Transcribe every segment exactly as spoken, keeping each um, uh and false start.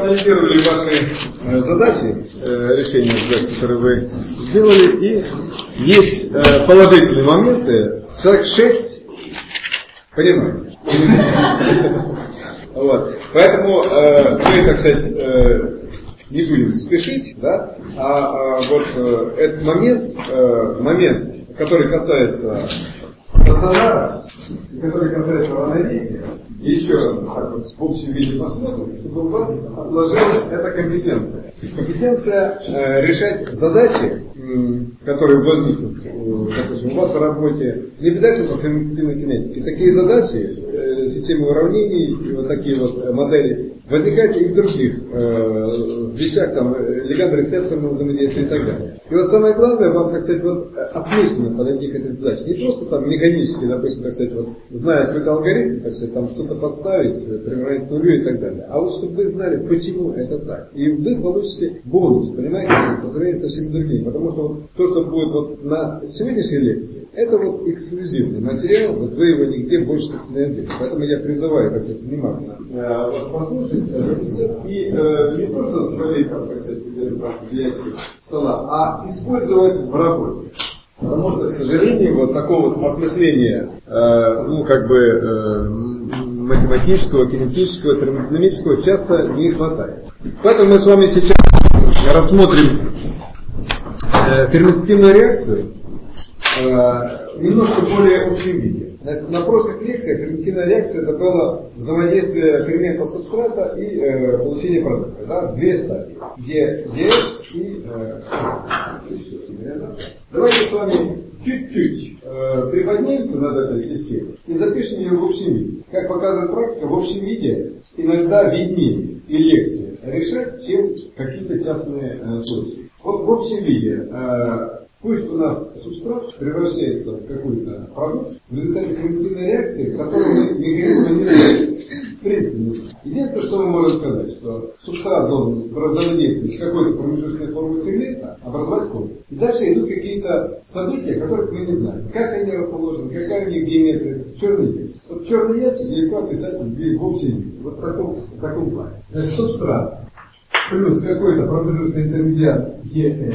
проанализировали ваши задачи, решения задач, которые вы сделали, и есть положительные моменты. Человек шесть понимает. Вот. Поэтому мы, так сказать, не будем спешить, да? а, а вот этот момент, момент, который касается стационара, который касается равновесия, и еще раз так вот, в общем виде посмотрим, чтобы у вас отложилась эта компетенция. Компетенция э, решать задачи, м, которые возникнут, э, допустим, у вас в работе, не обязательно по когнитивной кинетике. Такие задачи, э, системы уравнений, вот такие вот модели, возникают и в других э, вещах, там, легандо-рецепторное взаимодействие и так далее. И вот самое главное, вам, так сказать, вот, осмысленно подойти к этой задаче. Не просто там механически, допустим, так сказать, вот, зная какой-то алгоритм, так сказать, там что-то подставить, приравнять к нулю и так далее. А вот чтобы вы знали, почему это так. И вы получите бонус, понимаете, по сравнению со всеми другими. Потому что вот, то, что будет вот на сегодняшней лекции, это вот эксклюзивный материал, вот вы его нигде больше не найдете. Поэтому я призываю, так сказать, внимательно э, вот, послушать э, и э, не то, что своей, как сказать, влиятельности стола, а использовать в работе. Потому что, к сожалению, вот такого вот осмысления, э, ну, как бы, э, математического, кинетического, термодинамического часто не хватает. Поэтому мы с вами сейчас рассмотрим э, ферментативную реакцию э, немножко более общем виде. Значит, на прошлых лекциях ферментативная реакция это было взаимодействие фермента субстрата и э, получение продукта. Да? Две стадии. Ди эс и э, давайте с вами чуть-чуть э, приподнимемся над этой системой и запишем ее в общем виде. Как показывает практика, в общем виде иногда виднее и легче решать, чем какие-то частные э, случаи. Вот в общем виде э, пусть у нас субстрат превращается в какой-то продукт в результате ферментативной реакции, которую мы механизма не знаем. В принципе, не знаем. Единственное, что мы можем сказать, что субстрат должен взаимодействовать с какой-то промежуточной формой фермента, образовать комплекс. И дальше идут какие-то события, которых мы не знаем. Как они расположены, какая у них геометрия, черный ящик. Вот черный ящик легко описать в общем виде. Вот в таком, в таком плане. Значит, субстрат плюс какой-то промежуточный интермедиат и эл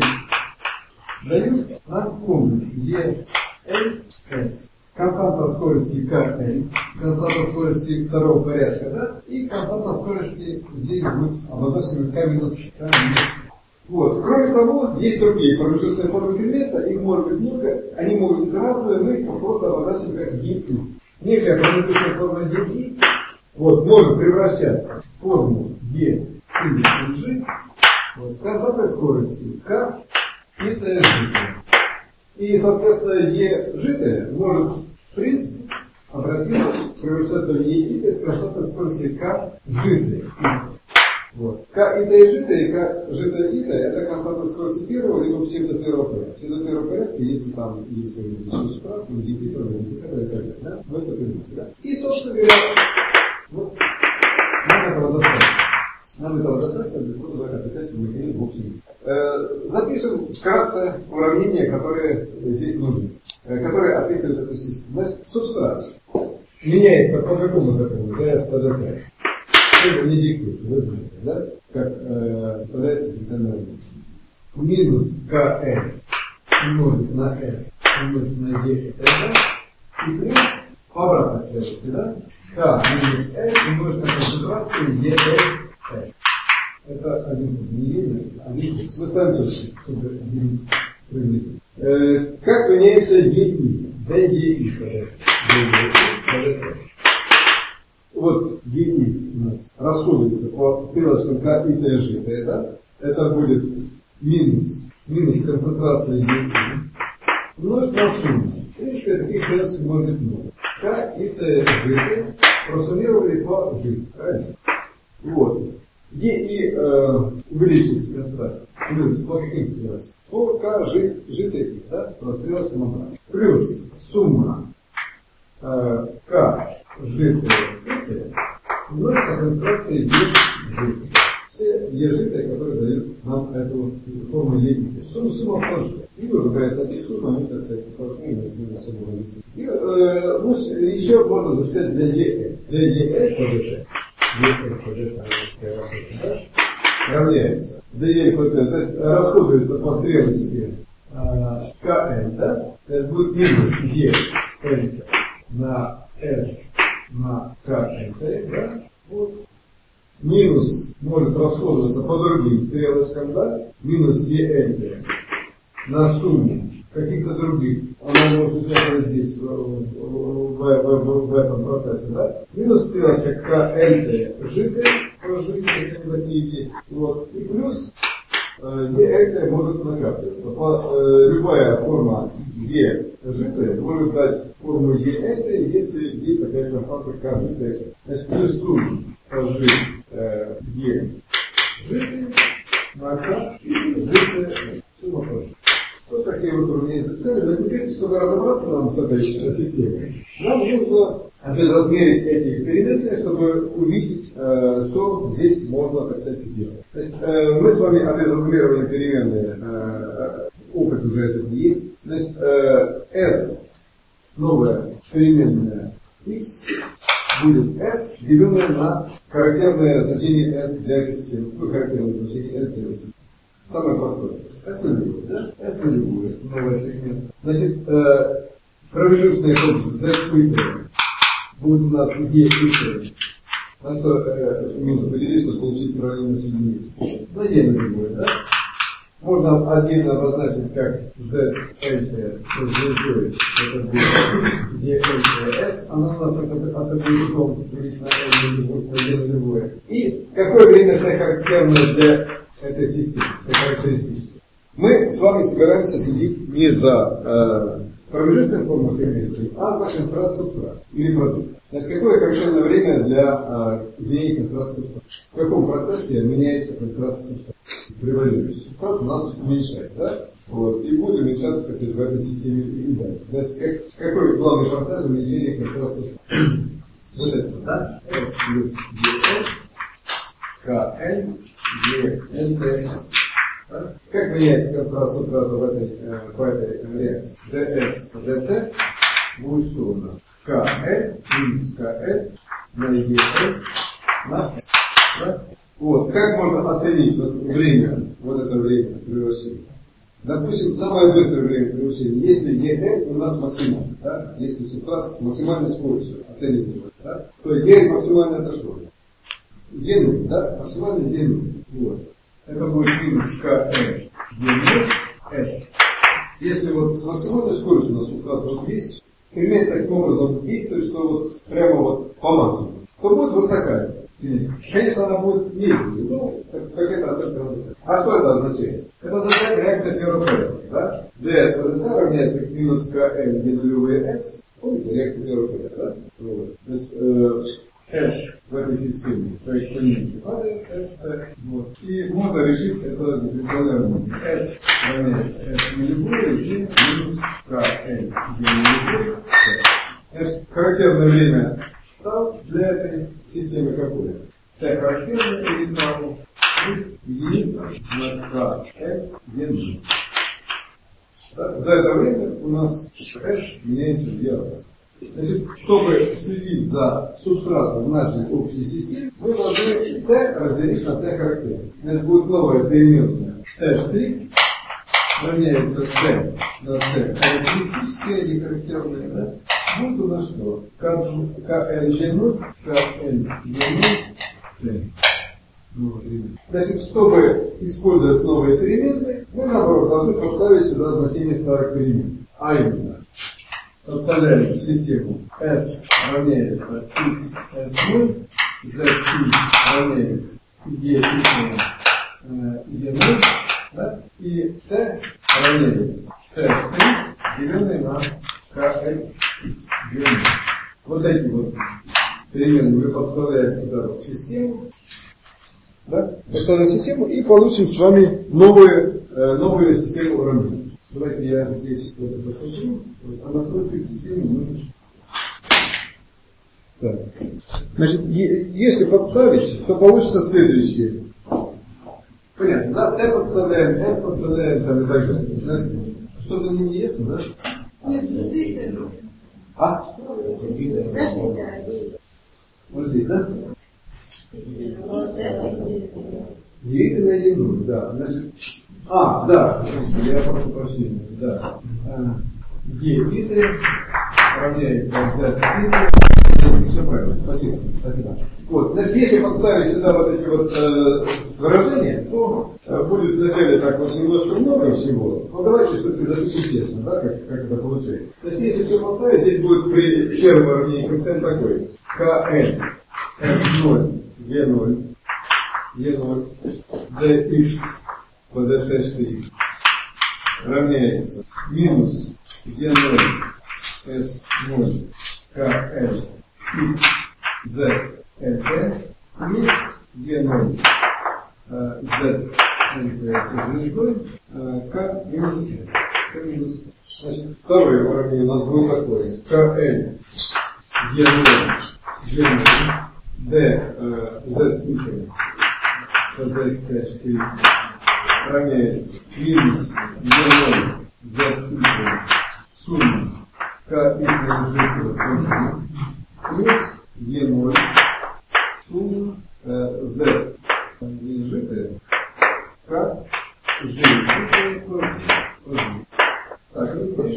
дают нам комплекс и эл эс. Константа скорости ка эл, константа скорости второго порядка, да? И константа скорости здесь будет обозначена к минус к минус. Вот. Кроме того, есть другие промежуточные формы фермента, их может быть много, они могут быть разные, но их просто обозначим как ди. Некая промежуточная форма ди вот, может превращаться в форму Е синус G вот, с константой скоростью К и Т житое. И, соответственно, Е житое может, в принципе, обратиться, превращаться в Е итое с константной скоростью К житое. Вот. К и Т житое, К житое итое, это константа скорости первого либо псевдо первого порядка. Псевдо первого порядка, если там, если субстрат, индикатор, индикатор и так далее. Да? Вы это понимаете, да? И, собственно говоря, вот, нам этого достаточно. Нам этого достаточно для того, чтобы описать механизм в общем виде. Э, запишем вкратце уравнения, которые здесь нужны, э, которые описывают эту систему. Значит, субстрат меняется по какому закону? ди эс по ди ти. Это не диктует, вы знаете, да? Как э, составляется специальное уравнение. Минус ка эл умножить на S умножить на E и т.д. И плюс по обратной стрелке, да? К минус L умножить на концентрацию E L S. Это один пункт. Не видно? Один пункт. Мы ставим все, чтобы отделить приблизительно. Э, как меняется E I? ди и вот E I у нас расходуется по стрелочкам К и Т житое, да? Это будет минус, минус концентрация E I умножить на сумму. В принципе, таких стрелочек может быть много. К и Т житое просуммировали по G. Правильно? Вот. Е и э, увеличивается концентрация. Плюс по каким стрелочкам? По К Ж, житое, да? По стрелочкам обратно. Плюс сумма э, К житое умножить на концентрации Е житое. Все Е житое, которые дают нам эту форму Е житое. Сумма сумма тоже. И выбирается один сумма, мы, так сказать, столкнули с ним особо разъяснить. И э, ну, еще можно записать для Е. Для Е по ЖТ. Е по ЖТ, да? равняется dl по t, то есть расходуется по стрелочке kn, да? Это будет минус e на s на kn, да? Вот. Минус может расходоваться по другим стрелочкам, да? Минус el на сумму каких-то других. Она может участвовать здесь, в, в, в, в, в этом процессе, да? Минус стрелочка kl жидкая, жидкость, если такие есть. Вот. И плюс e может накапливаться. По, э, любая форма e жидкая может дать форму e, если есть такая константа k жидкая. Значит, плюс сумма g э, e жидкая на k жидкая сумма тоже. Вот такие вот уравнения цели. Но теперь, чтобы разобраться нам с этой системой, нам нужно обезразмерить эти переменные, чтобы увидеть, э, что здесь можно, так сказать, сделать. То есть, э, мы с вами обезразмировали переменные, э, опыт уже этот есть. Значит, э, s, новая переменная x, будет s, деленное на характерное значение s для этой системы. Какое характерное значение s для этой системы? Самое простое. S нулевое, да? S нулевое, новая переменная. Значит, э, промежуточная область z и t будет у нас e и t. На что э, минус поделить, чтобы получить сравнение с единицей. На e нулевое, да? Можно отдельно обозначить как z l со звездой. Это будет e l s. Она у нас особняком делить на l нулевое, на e нулевое. И какое время это характерно для этой системы, этой характеристики? Мы с вами собираемся следить не за э, промежуточной формой переменной, а за концентрацией субстрата или продукта. Значит, какое характерное время для э, изменения концентрации субстрата? В каком процессе меняется концентрация субстрата? Превалирующий субстрат у нас уменьшается, да? Вот, и будет уменьшаться, как сказать, в этой системе и дальше. Значит, как, какой главный процесс уменьшения концентрации субстрата? Вот это, да? S плюс dl, kn, dl, да? Как меняется концентрация субстрата в этой, э, по этой реакции? ds, dt будет что у нас? kl минус kl на el на s. Да? Вот. Как можно оценить вот время, вот это время превращения? Допустим, самое быстрое время превращения, если el у нас максимально, да? Если субстрат с максимальной скоростью оцениваем, да? То e максимально это что? e нуль, да? Максимально e нуль. Вот. Это будет минус kl e нуль s. Если вот с максимальной скоростью у нас субстрат вот есть, пример таким образом действует, что вот прямо вот по максимуму, то будет вот такая. Конечно, она будет медленной, но какая-то оценка надо. А что это означает? Это означает реакция первого порядка, да? ds по dt равняется к минус kl e нулевые s. Помните, реакция первого порядка, да? Вот. То есть э, s в этой системе, то есть экспоненте падает, s, вот. И можно решить это дифференциальное уравнение. S равняется s нулевое и минус kl e нулевое. Значит, характерное время для этой системы какое? T характерное или тау единица на kl e нуль. За это время у нас s меняется в два раза. Значит, чтобы следить за субстратом в нашей общей системе, мы должны t разделить на t характерное. Это будет новая переменная t' равняется t на t характеристическое или характерное, да? Будет у нас что? kl e нуль, kl e нуль, t. Значит, чтобы использовать новые переменные, мы, наоборот, должны поставить сюда значение старых перемен. А именно, подставляем систему S равняется x s нуль, z равняется e e нуль, да? И t равняется t деленное на kl e нуль. Вот эти вот переменные мы подставляем туда в систему, да? Подставляем систему и получим с вами новую, э, новую систему уравнений. Давайте я здесь вот это посмотрю. А напротив системы мы... Так. Значит, если подставить, то получится следующее. Понятно, да? T подставляем, S подставляем, там и так далее. Что-то не ясно, да? А? Вот здесь, да? Е на е нуль, да. Значит, а, да, я прошу прощения, да. Е равняется z. Все правильно, спасибо, спасибо. Вот, значит, если поставить сюда вот эти вот э, выражения, то э, будет вначале так вот немножко много всего, но давайте все-таки запишем честно, да, как, как это получается. Значит, если все поставить, здесь будет при первом уравнении коэффициент такой. Kn, эс ноль, е ноль, е ноль, dx по dt' равняется минус е ноль, эс ноль, kn, x, z, lt, плюс е ноль, z, lt со звездой, k минус n. K минус. Значит, второе уравнение у нас будет такое. kn, е ноль, е ноль, d, z, по dt' равняется минус е ноль, z, сумма k минус g плюс е ноль сумма э, z житая k g житая тоже. Так,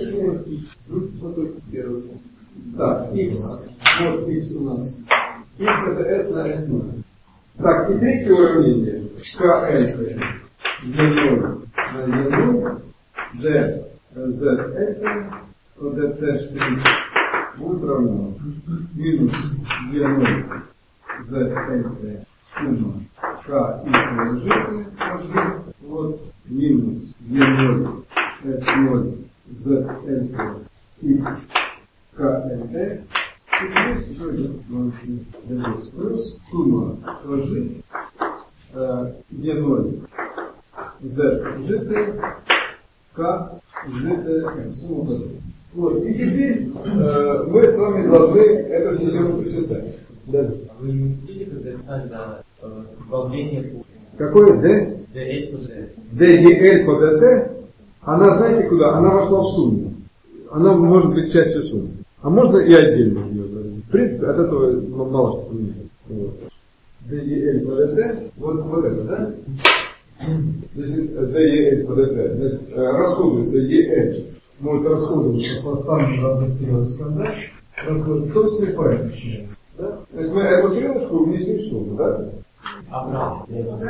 так, x, вот x у нас. X это s на s ноль. Так, и третье уравнение. Kn е ноль на е ноль, d z это по dt' будет равно минус е ноль z lt сумма k и житая тоже. Вот минус е ноль s ноль z lt x k lt плюс, плюс сумма тоже е ноль z житая k житая сумма тоже. Вот. И теперь э, мы с вами должны эту систему причесать. Да. А вы не видите, когда писали на э, добавление по... Какое D? dl по d. dl по dt, она, знаете куда? Она вошла в сумму. Она может быть частью суммы. А можно и отдельно ее. В принципе, от этого мало что поменяется. Вот. dl по dt, вот, вот это, да? Значит, dl по dt. Значит, расходуется el. Может расходоваться по стандарту разных стрелочкам, да? Расходоваться, в том числе по этой стрелочке. Да? То есть мы эту стрелочку внесли в сумму, да? Обратно.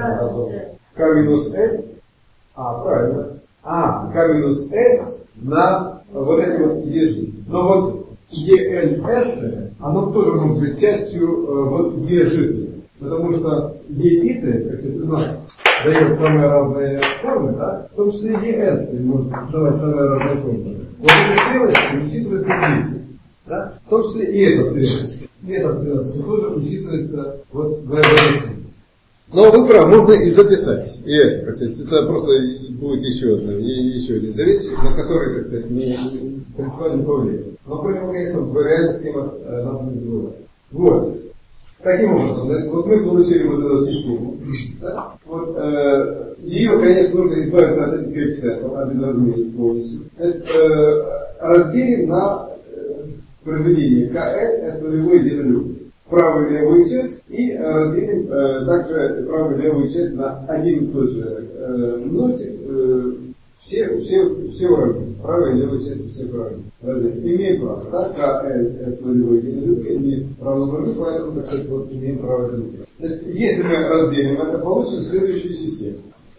K минус L. А, правильно. А, K минус L на вот эти вот ежи. Но вот е эл эс, оно тоже может быть частью э, вот ежи. Потому что е-иты, как сказать, у нас дает самые разные формы, да? В том числе ес может давать самые разные формы. Вот эта стрелочка учитывается здесь. Да? В том числе и эта стрелочка. И эта стрелочка тоже учитывается вот в этой сумме. Но вы правы, можно и записать. И это, так сказать, это просто будет еще одна, еще один вещь, на который, так сказать, не принципиально повлияет. Но кроме того, конечно, в реальных схемах э, надо не забывать. Вот. Таким образом, значит, вот мы получили вот эту систему. Да? Вот, э, ее, конечно, нужно избавиться от этих коэффициентов, от безразмерия полностью. Значит, э, разделим на э, произведение КЛ, S нулевой и нулевой. Правую и левую часть и э, разделим э, также правую и левую часть на один и тот же э, множитель. Э, все, все, все уравнения. Правая и левая часть всех уравнений. Имеем право, да? КЛ, S нулевой и нулевой имеем право на уравнение, поэтому, так сказать, вот имеем право это сделать. Значит, если мы разделим это, получим следующую систему.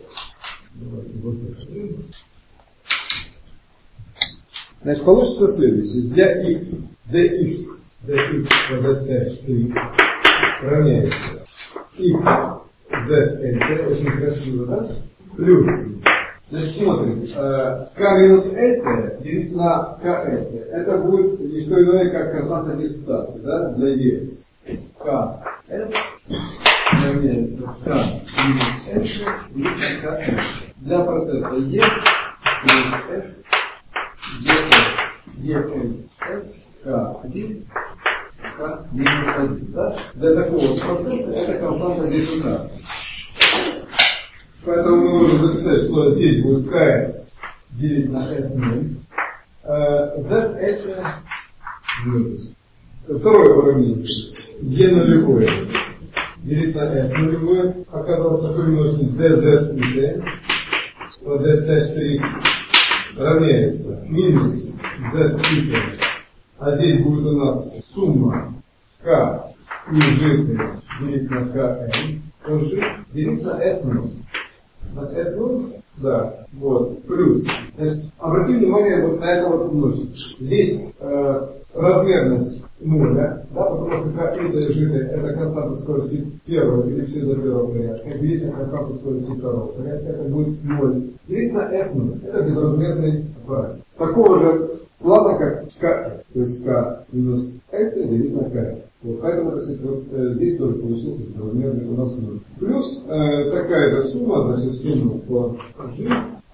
Значит, получится следующее. Для x, dx, dx по dt' равняется x, z, lt, очень красиво, да? Плюс, значит, смотрим, k минус lt делить на klt. Это будет не что иное, как константа диссоциации, да, для es. ks равняется k минус lt делить на kl. Для процесса e плюс s ес, ес, к один, к минус один. Да? Для такого процесса это константа диссоциации. Поэтому мы можем записать, что здесь будет КС делить на эс ноль. Z это второе уравнение. Е нулевое делить на S нулевое, оказалось такой множитель dz и t, по dt' равняется минус z и t, а здесь будет у нас сумма k и g делить на kn, тоже делить на S нуль. На S нуль, да, вот, плюс. Значит, обратите внимание вот на это вот множитель. Здесь э, размерность нуля, да, потому что k и g это константа скорости первого или всегда первого порядка, делить на константу скорости второго порядка, это будет ноль. Делить на S нуль, это безразмерный параметр. Такого же плана, как ks, то есть k минус это делить на k. Вот, поэтому, так сказать, вот, э, здесь тоже получился безразмерный у нас ноль. Плюс э, такая же сумма, значит, сумма по g,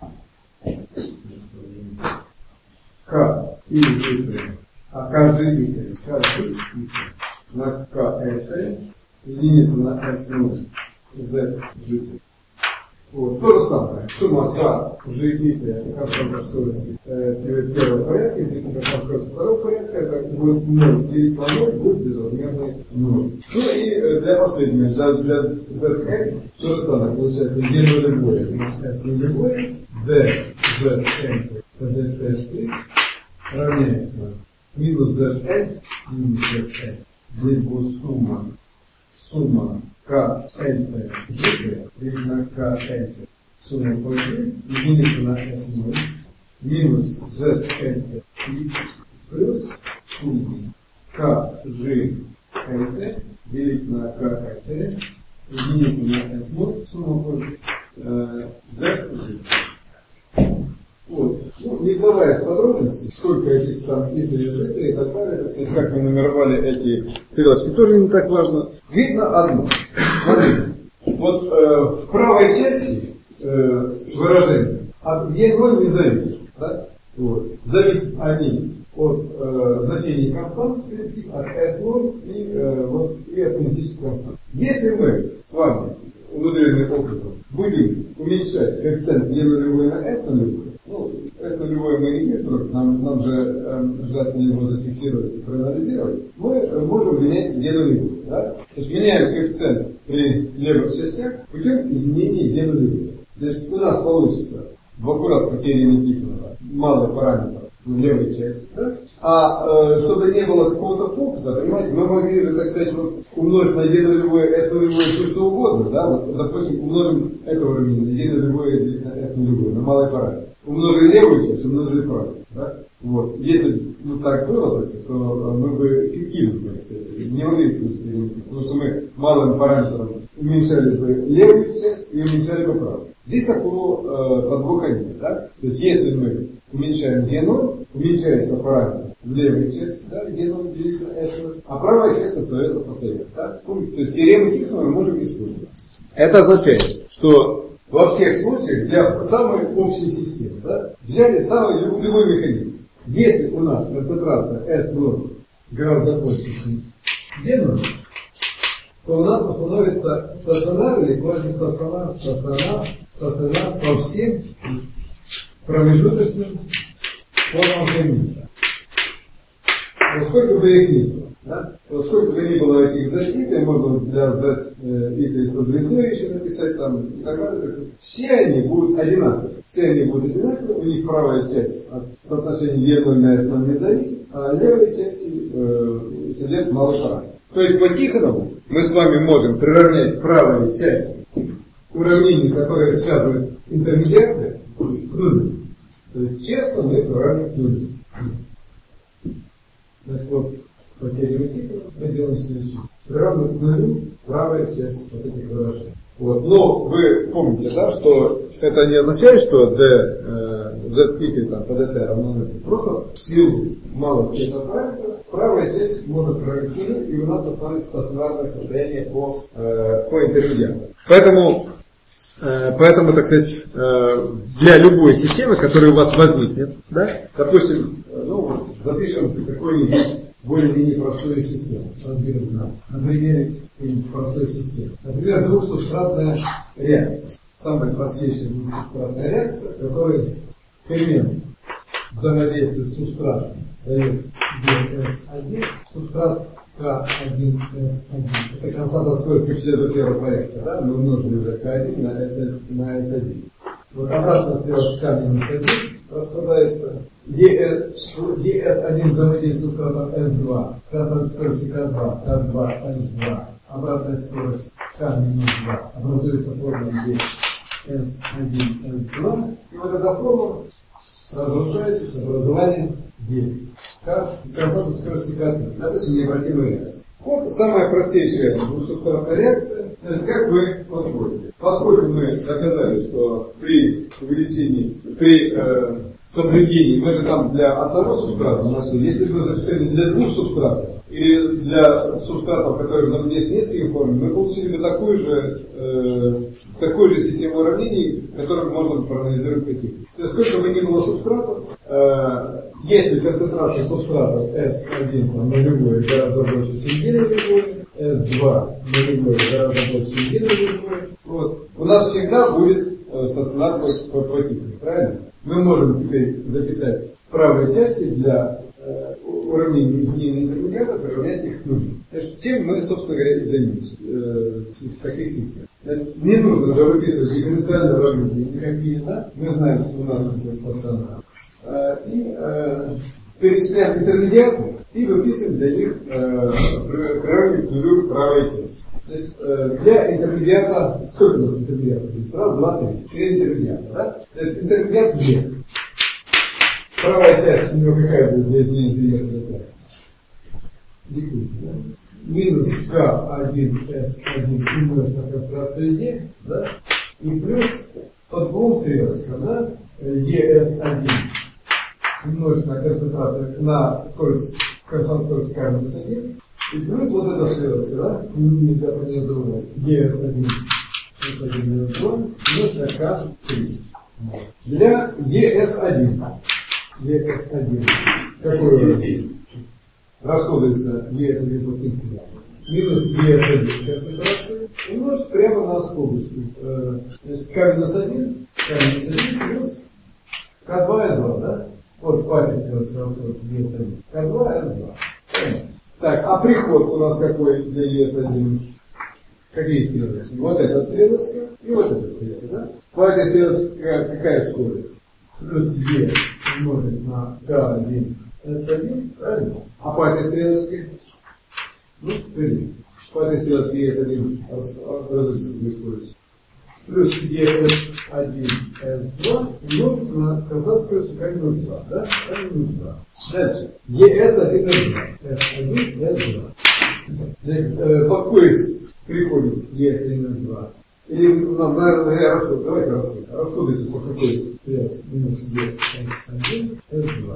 k и g, а kg и t, kg и t, на k и t, единица на s нуль, z, g. Вот, то же самое. Сумма k, g и t, это константа скорости э, первого порядка, и константа скорости второго порядка, это будет ноль, делить на ноль, будет безразмерный ноль. Ну и э, для последнего, для, для zn, то же самое, получается, d нулевое, s нулевое, dzn, dt' равняется минус zn, минус zn, здесь будет сумма, сумма k, n, g, делить на k, n, сумма по g, единица на s нуль, минус z, n, x, плюс сумма k, g, n, делить на k, n, единица на s нуль, сумма по g, э, z, g. Вот. Ну, не вдаваясь в подробности, сколько этих там и и так далее, как мы нумеровали эти стрелочки, тоже не так важно. Видно одно. Смотрите, вот э, в правой части э, выражения от е ноль не зависит. Да? Вот. Зависят они от э, значений констант, от эс ноль и, э, вот, и от кинетических констант. Если мы с вами, умудренные опытом, будем уменьшать коэффициент е нулевой на s нулевой, ну, S нулевое мы не видим, нам, нам же э, желательно его зафиксировать и проанализировать, мы э, можем менять е нулевую. Да? То есть меняем коэффициент при левых частях путем изменения е нулевой. То есть у нас получится в аккурат по теореме Тихонова малый параметр в левой части. Да? А э, чтобы не было какого-то фокуса, понимаете, мы могли же, так сказать, вот, умножить на е нулевое, s нулевое, все что угодно. Да? Вот, допустим, умножим это уравнение на е нулевое или на s нулевое, на малый параметр. Умножили левую часть, умножили правую часть. Да? Вот. Если ну, так было, то мы бы эффективны были, кстати, не могли исключить, потому что мы малым параметром уменьшали бы левую часть и уменьшали бы правую. Здесь такого э, подвоха нет. Да? То есть если мы уменьшаем е ноль, уменьшается параметр в левой части, да, е ноль делится на эс ноль, а правая часть остается постоянно. Да? То есть теорему Тихонова мы можем использовать. Это означает, что во всех случаях для самой общей системы, да, взяли самый любой механизм. Если у нас концентрация эс ноль гораздо больше, чем е ноль, то у нас установится стационар или квазистационар, стационар, стационар по всем промежуточным формам времени. Вот сколько бы их ни было, да? Вот сколько бы ни было этих защит, можно для z и со звездой еще написать там и так далее. Все они будут одинаковые. Все они будут одинаковые, у них правая часть от соотношения е ноль на эс ноль не зависит, а левая часть э, содержит малый параметр. То есть по Тихонову мы с вами можем приравнять правые части уравнений, которые связывают интермедиаты, к нулю. То есть честно мы приравниваем к нулю. Значит, вот по теореме Тихонова мы делаем следующее. Приравниваем к нулю правая часть вот этих выражений. Вот. Но вы помните, да, что это не означает, что d, э, z пикель там, по dt равно нулю. Просто в силу малости этого параметра правая часть может приравнять к нулю, и у нас останется стационарное состояние по, э, по интермедиату. Поэтому, э, поэтому, так сказать, э, для любой системы, которая у вас возникнет, да, допустим, ну, вот, запишем какой-нибудь более-менее простую систему. Разберем на, на примере простой системы. Например, двухсубстратная реакция. Самая простейшая двухсубстратная реакция, которая перемен взаимодействует с субстратом, дает ди эс один. Субстрат ка один эс один. Это константа скорости пятьдесят первого порядка, да? Мы умножили уже ка один на эс один. Вот обратная стрелка ка минус один распадается. ди эс один взаимодействует с кратом эс два. С кратом скорости ка два, ка два, эс два. Обратная скорость ка минус два. Образуется формула ди эс один, эс два. И вот эта формула разрушается с образованием D. К с константой скорости ка три. Допустим, необратимая реакция. Вот самая простейшая двухсотая реакция. То есть, как вы подходите. Поскольку мы доказали, что при увеличении, при э, соблюдении, мы же там для одного субстрата нашли, если бы мы записали для двух субстратов, или для субстратов, которые взаимодействуют с несколькими формами, мы получили бы такую же, э, такую же систему уравнений, которую можно проанализировать каких. То есть, сколько бы ни было субстратов, э, если концентрация субстратов эс один там, нулевой гораздо больше, чем Г нулевой, эс два нулевой гораздо больше, чем Г нулевой, вот, у нас всегда будет э, стационар противник, правильно? Мы можем теперь записать в правой части для э, уравнения изменения интермедиатов, приравнять их к нулю. Значит, чем мы, собственно говоря, и займемся э, в таких системах. Не нужно же выписывать дифференциальные уравнения никакие, да? Мы знаем, что у нас есть стационар. Э, и э, перечисляем интермедиаты и выписываем для них э, приравнивание к нулю правой части. То есть э, для интермедиата, сколько у нас интермедиатов есть? Раз, два, три. Три интермедиата, да? То есть интермедиат G. Правая часть у него какая будет для изменения интермедиата? Дикует, да? Минус ка один эс один умножить на концентрацию Е, да? И плюс под двум стрелочкам, да? и эс один умножить на концентрацию, на скорость, константную скорость ка минус один. И плюс вот эта стрелочка, да? Нельзя по ней забывать. е эс один, эс один, эс два умножить на ка три. Для е эс один. е эс один. Какой расходуется е эс один по принципу? Минус е эс один концентрации умножить прямо на скобочку. Э, то есть ка минус один, ка минус один плюс ка два эс два, да? Вот память расходуется е эс один. ка два эс два. Так, а приход у нас какой для е эс один? Какие стрелочки? Вот эта стрелочка и вот эта стрелочка, да? По этой стрелочке какая, какая скорость? Плюс е умножить на ка один эс один, правильно? А по этой стрелочке? Ну, теперь, по этой стрелочке е эс один образуется скорость. Плюс е эс один эс два умножить на константную скорость ка минус два, да? ка минус два. Дальше. е эс один эс два. эс один эс два. Значит, э, по пояс приходит е эс один эс два. Или нам, наверное, расход. Давайте расход. Расходуется по какой стрелке? Минус е эс один эс два.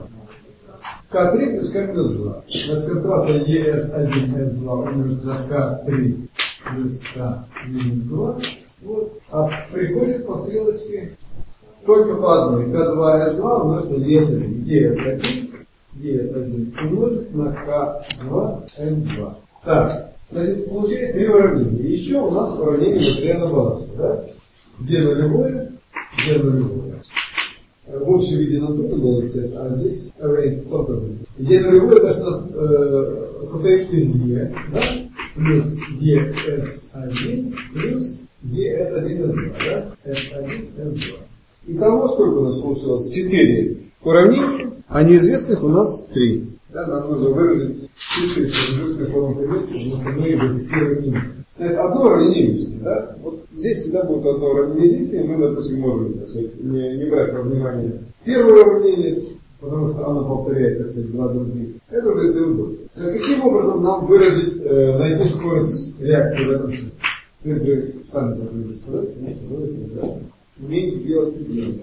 ка три плюс ка минус два. Значит, концентрация е эс один эс два умножить на ка три плюс ка минус два. Вот. А приходит по стрелочке только по одной. ка два эс два умножить на е эс один. е эс один, е эс один умножить на ка два эс два. Так, значит, получили три уравнения. Еще у нас уравнение материального баланса. Да? Где нулевое, где нулевое. В общем виде нам тут было взять, а здесь уравнение только где нулевое, это у нас э, состоит из е, да? Плюс е эс один плюс е эс один эс два, да? эс один эс два. Итого сколько у нас получилось? четыре уравнения, а неизвестных у нас три. Да, нам нужно выразить чистые промежуточные формы конвекции, потому что мы эффективно не видим. То есть одно уравнение лишнее, да? Вот здесь всегда будет одно уравнение лишнее, мы, допустим, можем, так сказать, не, не брать во внимание первое уравнение, потому что оно повторяет, так сказать, два других. Это уже для удобства. То есть каким образом нам выразить, э, найти скорость реакции в этом случае? Вы же сами должны рассказать, конечно, умеете делать это.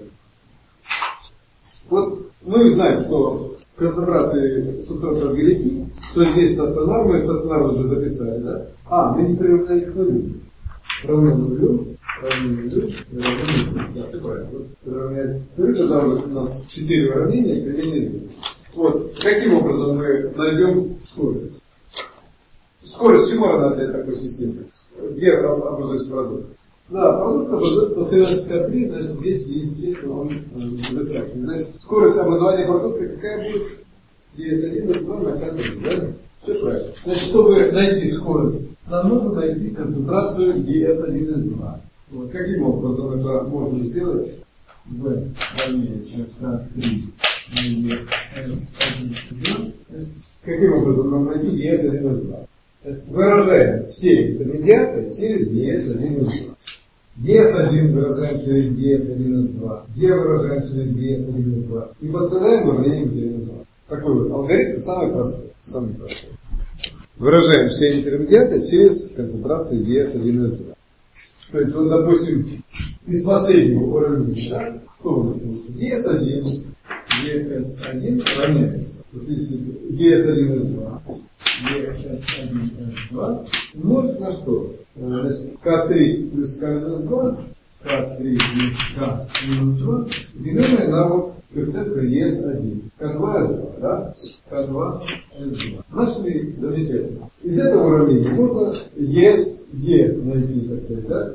Вот мы знаем, что концентрации субстратов велики, что здесь стационар, мы стационар уже записали, да? А, мы не приравняли к нулю. Равно нулю, равно нулю, равно нулю. Да, ты правильно. Вот, приравняли к нулю, тогда у нас четыре уравнения с предельной известностью. Вот, каким образом мы найдем скорость? Скорость чему равна для такой системы? Где образуется продукт? Да, продукт образуется по стрелочке ка три, значит здесь, естественно, он выскакивает. Значит, скорость образования продукта какая будет? е эс один эс два на ка три, да? Все правильно. Значит, чтобы найти скорость, нам нужно найти концентрацию и эс один эс два. Вот. Каким образом это можно сделать? В равняется к три на эс один эс два. Каким образом нам найти и эс один эс два? Выражаем все интермедиаты через и эс один эс два. и эс один выражаем через и эс один эс два. Е выражаем через и эс один эс два. И подставляем выражение и эс два. Такой вот алгоритм самый простой. Самый простой. Выражаем все интермедиаты через концентрацию и эс один эс два. То есть, вот, допустим, из последнего уровня, да, что у нас есть? и эс один, и эс один равняется. Вот если и эс один эс два, и эс один эс два умножить на что? Значит, ка три плюс ка минус два, ка три плюс ка минус два, деленное на вот коэффициент и эс один. ка два эс два, да? ка два эс два. Нашли, замечательно. Из этого уравнения можно и эс, Е найти, так сказать, да?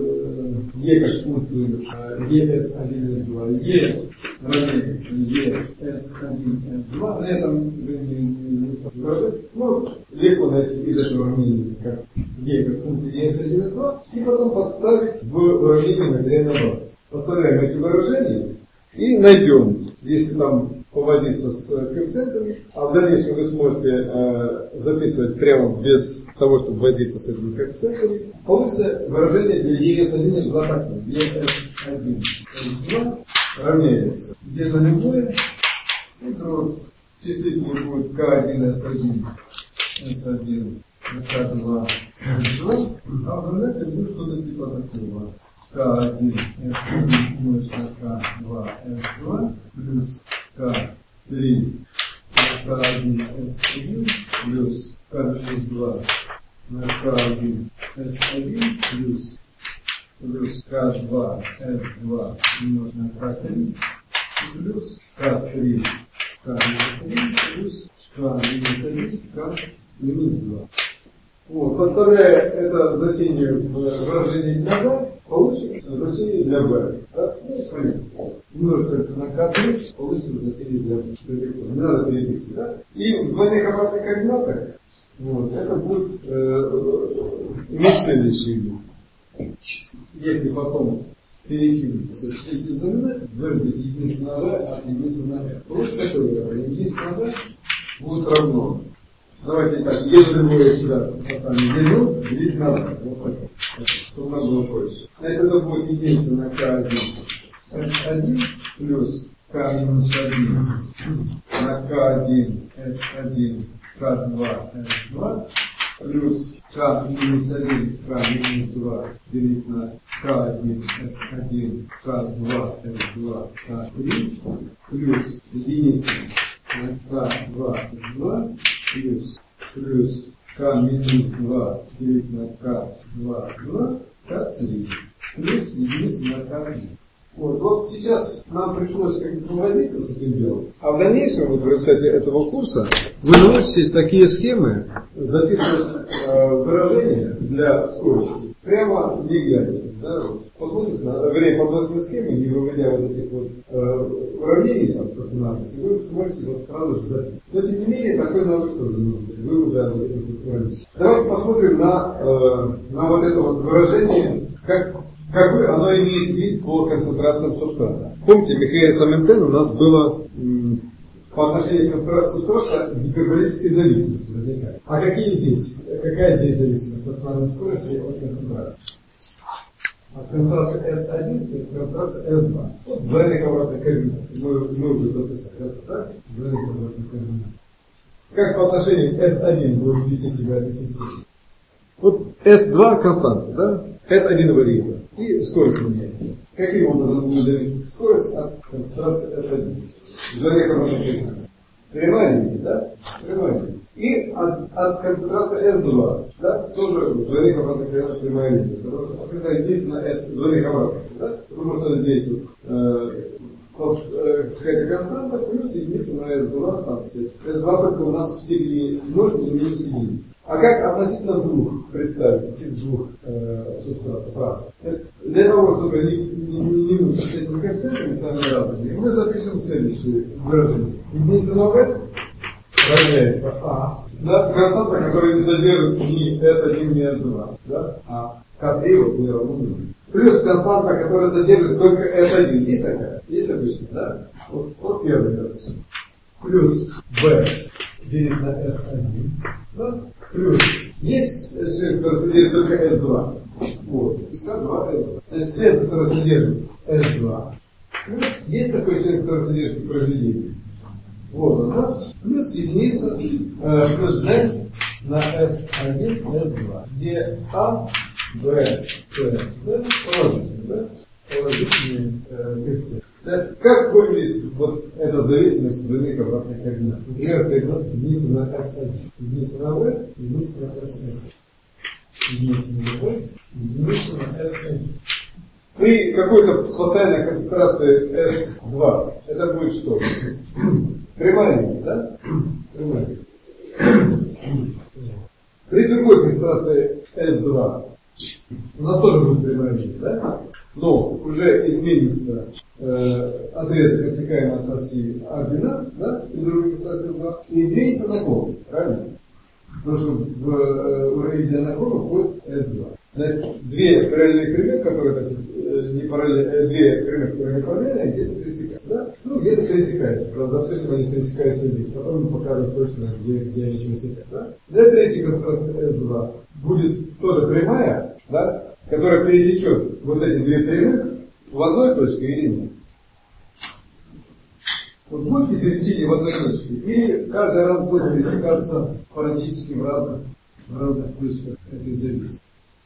Е как функцию и эс один эс два. Е равняется и эс один эс два. На этом не выражать. Ну, легко найти из этого уравнения как Е как функцию и эс один эс два. И потом подставить в уравнение на грейна баланс. Подставляем эти выражения и найдем, если там повозиться с коэффициентами, а в дальнейшем вы сможете э, записывать прямо без того, чтобы возиться с этими коэффициентами, получится выражение для и эс один эс два такое. и эс один эс два равняется безнулевое, и то числитель будет ка один эс один эс один ка два эс два, а в результате будет что-то типа такого. ка один эс один умножить на ка два эс два плюс ка три на ка один эс один плюс ка эс два на ка один эс один плюс плюс ка два эс два умножить на ка три плюс ка три ка минус один плюс ка минус один ка минус два. Вот, подставляя это значение в выражении для b, получится значение для b. Да? Ну, понятно. Умножить на ка три, получится значение для b. Не надо переписывать. Да? И в двойных обратных координатах вот, это будет э, иметь следующий вид. Если потом перекинуть все эти знаменатели, выразить единица на v от единицы на s. Получится такое выражение. Единица на v будет равно. Давайте так, если мы сюда поставим длину, делить на два, вот так, чтобы нам было проще. Значит, это будет единица на ка один эс один плюс ка минус один на ка один эс один ка два эс два плюс ка минус один ка минус два делить на ка один эс один ка два эс два ка три плюс единица на ка два эс два плюс плюс ка минус два делить на ка два эс два ка три плюс единица на ка один. Вот, вот сейчас нам пришлось как-то повозиться с этим делом. А в дальнейшем, вот в результате этого курса, вы научитесь такие схемы записывать э, выражения для скорости прямо не глядя. Да? Вот. Посмотрите на, вернее, посмотрите на схемы, не выводя вот этих вот э, уравнений там стационарности, вы сможете вот сразу же записывать. Но тем не менее, такой навык тоже нужен. Вывода вот этих вот уравнений. Давайте посмотрим на, э, на вот это вот выражение, как какой оно имеет вид по концентрациям субстрата. Помните, Михаил Саментен у нас было м, по отношению к концентрации субстрата гиперболическая зависимость возникает. А какие здесь, какая здесь зависимость от стационарной скорости от концентрации? От концентрации эс один и концентрации эс два. Вот двойных обратных координат. Мы, мы уже записали. Это так? Двойных обратных координат. Как по отношению к эс один будет вести себя относительно? Вот эс два константа, да? эс один вариант. И скорость меняется. Каким образом мы даем скорость от концентрации эс один? Двойных обратных координат. Прямая линия, да? Прямая линия. И от, от концентрации эс два, да, тоже двойных обратных координат прямая линия. Потому что показать единственно S двойных обратных, да? Потому что здесь вот, э, вот э, какая-то константа плюс единица на эс два, там, эс два только у нас в степени множителя и минус единицы. А как относительно двух представить этих двух э, субстратов сразу? Для того, чтобы не, не, не мучить с этими коэффициентами самыми разными, мы запишем следующее выражение. Единица на v равняется А Да, константа, которая не содержит ни эс один, ни эс два. Да? А ка три вот не равно нулю. Плюс константа, которая содержит только эс один. Есть такая? Есть обычно, да? Вот, вот первый, допустим. Плюс b делить на эс один. Да? Плюс есть след, который содержит только эс два. Вот. ка два, эс два. Значит, след, который содержит эс два. Плюс есть такой след, который содержит произведение. Вот он, да? Плюс единица, э, плюс d на эс один, эс два. Где а, b, с, d положительные, да? Положительные э, коэффициенты. То есть, как выглядит вот эта зависимость двойных обратных координат? Например, координат единица на эс один, единица на v, единица на эс один. Единица на v, единица на эс один. При какой-то постоянной концентрации эс два, это будет что? Прямая линия, да? Прямая линия. При другой концентрации эс два, она тоже будет прямая линия, да? Но уже изменится э, отрезок, отсекаемый от оси ординат, да? При другой концентрации эс два, и изменится наклон, правильно? Потому что в э, уравнение наклона входит эс два. Значит, две параллельные прямых, которые, так сказать, не параллельные, две прямых, которые не параллельные, где-то пересекаются, да? Ну, где-то пересекаются. Правда, допустим, они пересекаются здесь. Потом мы покажем точно, где, где они пересекаются, да? Для третьей концентрации эс два будет тоже прямая, да? Которая пересечет вот эти две прямых в одной точке или нет. Вот будет ли пересечение в одной точке? Или каждый раз будет пересекаться спорадически в разных, в разных точках этой зависимости.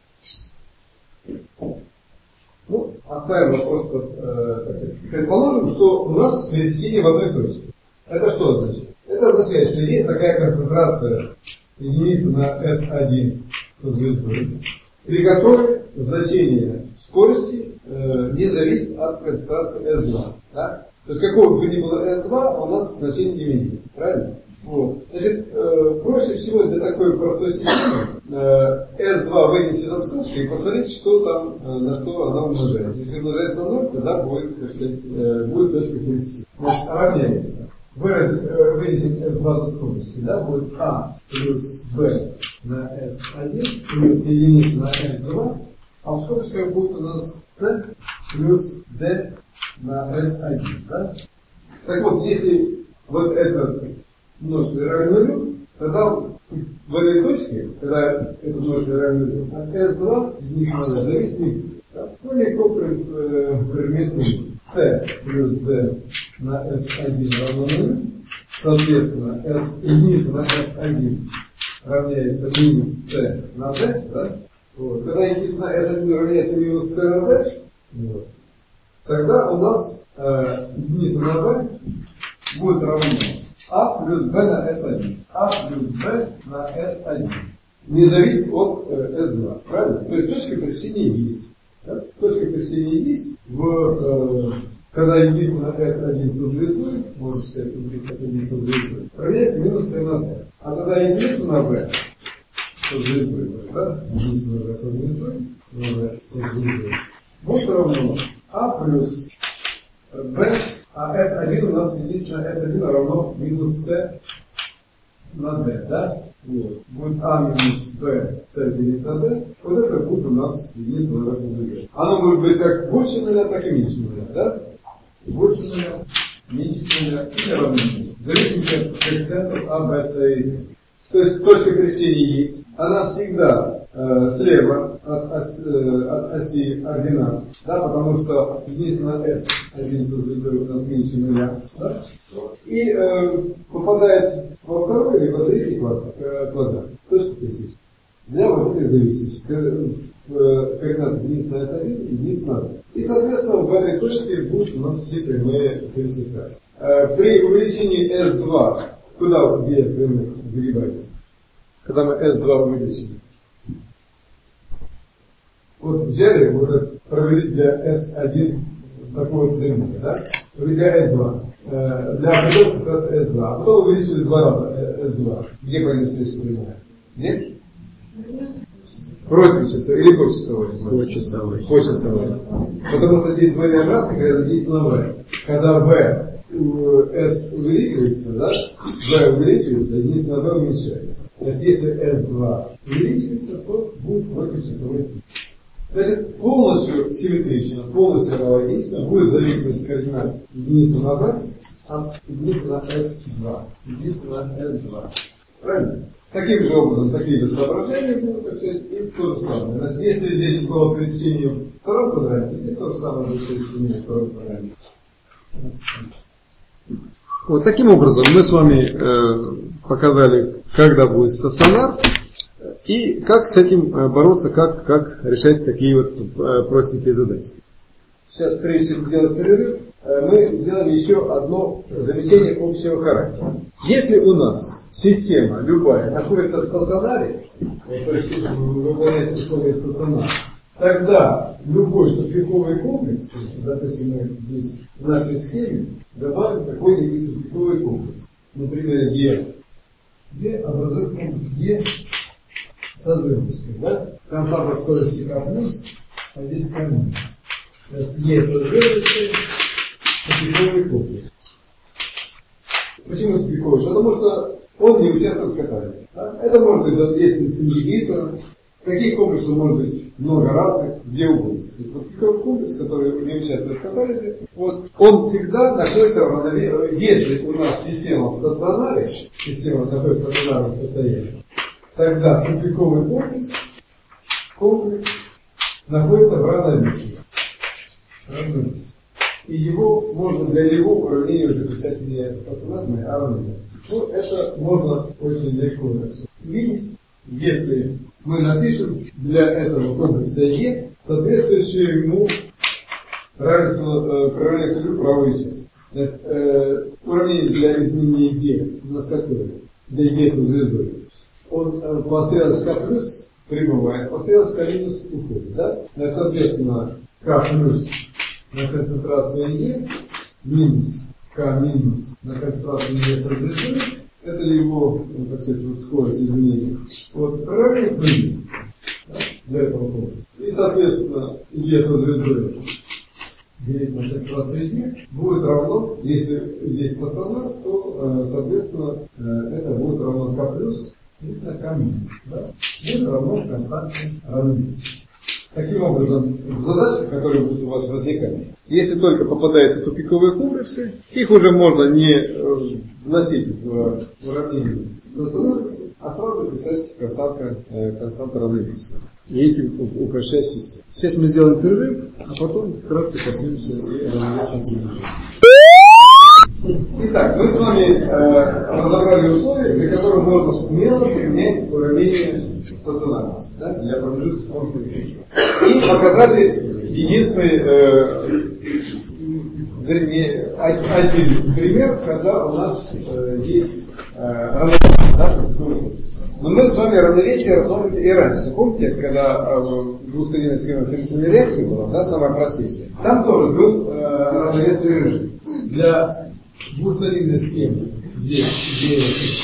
Ну, оставим вопрос под, э, предположим, что у нас пересечение в одной точке. Это что значит? Это означает, что есть такая концентрация единицы на эс один со звездой, при которой значение скорости э, не зависит от концентрации эс два. Да? То есть какого бы ни было эс два, у нас значение не меняется. Правильно? Вот. Значит, э, проще всего для такой простой системы э, эс два вынести за скобки и посмотреть, что там, э, на что она умножается. Если умножается на ноль, тогда будет, так сказать, э, будет точка пересечения. Значит, равняется. Выразить, э, вынесем эс два за скобки, да, будет а плюс b на эс один плюс единица на эс два, а в скобочках будет у нас c плюс d на эс один. Да? Так вот, если вот это множество равно нулю, тогда в этой точке, когда это множество равно нулю, от эс два единица на d зависит не будет. Да? Ну, легко предметно c плюс d на эс один равно нулю, соответственно, s, единица на эс один равняется минус c на d, да? Вот. Когда единица на эс один равняется минус c на d, вот, тогда у нас э, единица на b будет равно а плюс b на эс один. А плюс b на эс один. Не зависит от э, эс два. Правильно? То есть точка пересечения есть. Да? Точка пересечения есть. В, э, когда единица на эс один со звездой, можно сказать, единица эс один со звездой, равняется минус c на d. А тогда единица на b со звездой, да? Единица на b со звездой, на b со звездой, будет равно а плюс b. А эс один у нас единица на эс один равно минус c на d, да? Вот. Будет а минус b, c делить на d. Вот это будет у нас единица на b со звездой. Оно может быть как больше нуля, так и меньше нуля, да? Больше нуля, меньше нуля и равно нулю. В зависимости от коэффициентов а, b, c и d. То есть точка пересечения есть. Она всегда э, слева от оси, э, от оси ординат, да, потому что единица на эс один со звездой у нас меньше нуля, да, и э, попадает во второй или во третий квадрат, э, квадрат точка пересечения. Для вот этой зависимости. Координаты единица на эс один и единица на d. И, соответственно, в этой точке будут у нас все прямые пересекаться. Э, при увеличении эс два куда где прямых загибается? Когда мы эс два увеличим. Вот взяли, вот провели для эс один такой вот длину, да? Для эс два. Э, для определенной концентрации эс два. А потом увеличили два раза эс два. Где провели прямая? Где? Против часовой или по часовой? По часовой. По часовой. Потому что здесь двойная обратка, когда единица на v. Когда v S увеличивается, да, V увеличивается, единственное V уменьшается. То есть если эс два увеличивается, то будет против часовой стрелки. Значит, полностью симметрично, полностью аналогично будет зависимость координат единицы на V от единицы на эс два. Единицы на эс два. Правильно? Таким же образом, такие же соображения будут, и то же самое. Значит, если здесь было пересечение в втором квадранте, здесь то же самое будет пересечение в втором квадранте. Вот таким образом мы с вами э, показали, когда будет стационар, и как с этим бороться, как, как решать такие вот э, простенькие задачи. Сейчас, прежде чем сделать перерыв, э, мы сделаем еще одно замечание общего характера. Если у нас система любая находится в стационаре, то есть выполняется условия стационара, тогда любой тупиковый комплекс, допустим, мы здесь в нашей схеме добавим какой-нибудь тупиковый комплекс. Например, Е. Е образует комплекс Е со звездочкой. Да? Константа скорости К плюс, а здесь К минус. То есть Е со звездочкой, тупиковый комплекс. Почему тупиковый? Потому что он не участвует в катализе. Да? Это может быть соответственность ингибитора. Таких комплексов может быть много разных, где угодно. Тупиковый комплекс, который не участвует в катализе, вот, он всегда находится в равновесии. Если у нас система в стационаре, система находится в стационарном состоянии, тогда тупиковый комплекс, комплекс находится в равновесии. И его можно для его уравнения уже писать не стационарное, а равновесие. Ну, это можно очень легко видеть, если мы напишем для этого комплекса Е соответствующее ему равенство, э, проявление правой части. Значит, э, уравнение для изменения Е у нас какое? Для Е со звездой. Он э, по стрелочке К плюс прибывает, по стрелочке К минус уходит. Да? Значит, соответственно, К плюс на концентрацию Е минус К минус на концентрацию Е со звездой. Это его, так сказать, вот скорость изменения. Вот, равняет нулю, да, для этого комплекса. И, соответственно, Е со звездой делить на концентрацию Е будет равно, если здесь стационар, то, соответственно, это будет равно К плюс, если на К минус. Да? Будет равно константе равновесия. Таким образом, в задачах, которые будут у вас возникать, если только попадаются тупиковые комплексы, их уже можно не вносить в уравнение стационарности, а сразу писать константа, константа равновесия. И этим упрощать систему. Сейчас мы сделаем перерыв, а потом вкратце коснемся и равновесия. Итак, мы с вами э, разобрали условия, для которых можно смело применять уравнение стационарности, да, для промежутка функции времени. И показали единственный, э, вернее, один пример, когда у нас э, есть э, равновесие. Да? Но мы с вами равновесие рассмотрели и раньше. Помните, когда э, двухсторонняя схема функциональной реакции была, да, самая простейшая? Там тоже был э, равновесный режим. Для двухсторонней схемы, где есть